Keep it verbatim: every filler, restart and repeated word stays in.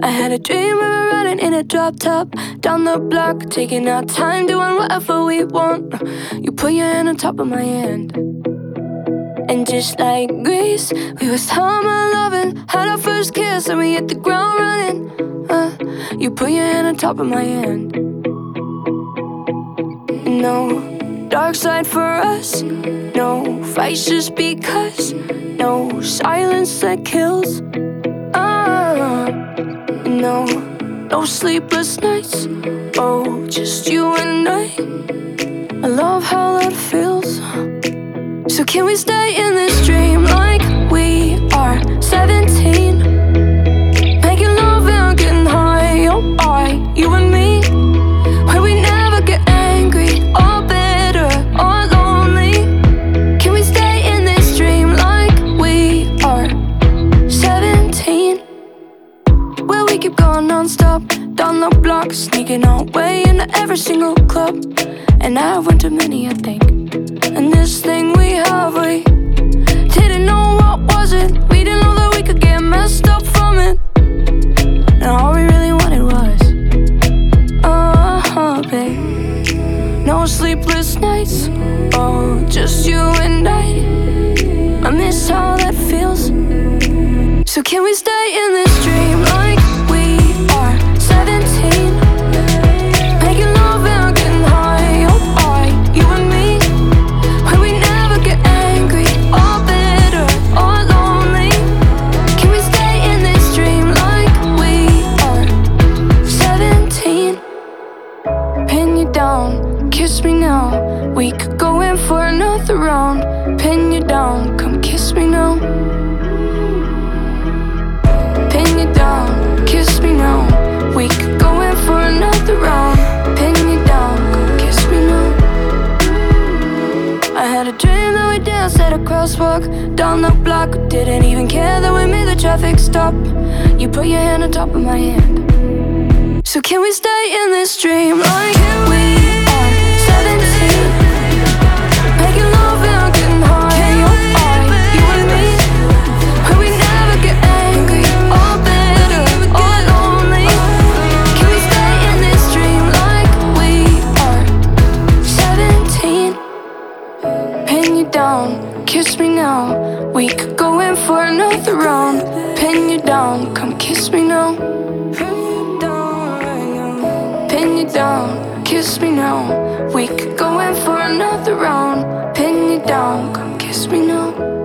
I had a dream we were riding in a drop top down the block, taking our time, doing whatever we want. You put your hand on top of my hand, and just like Grease, we were summer loving, had our first kiss, and we hit the ground running. uh, You put your hand on top of my hand. No dark side for us, no fights just because, no silence that kills. uh, No, no sleepless nights, oh, just you and I. I love how that feels. So can we stay in this dream like we are seventeen? Making love and getting high, oh, I, you and me. Where we never get angry or bitter or lonely. Can we stay in this dream like we are seventeen? Where we keep going non-stop, down the block, sneaking our way into every single club. And I went to many, I think. And this thing we have, we didn't know what was it. We didn't know that we could get messed up from it. And all we really wanted was uh-huh, babe. No sleepless nights, oh, just you and I. I miss how that feels. So can we stay in this dream like we are seventeen? Making love and getting high, oh, I, you and me. Where we never get angry or bitter or lonely. Can we stay in this dream like we are seventeen? Pin you down, kiss me now. We could go in for another round. Pin you down, come kiss me now. Pin you down, kiss me now. We could go in for another round. Pin you down, come kiss me now. I had a dream that we danced at a crosswalk down the block. Didn't even care that we made the traffic stop. You put your hand on top of my hand. So can we stay in this dream like we are seventeen? Making love and getting high, oh, I, you and me. Where we never get angry or bitter or lonely. Can we stay in this dream like we are seventeen? Pin you down, kiss me now. We could go in for another round. Pin you down, come kiss me now. Pin you down, kiss me now. We could go in for another round. Pin you down, come kiss me now.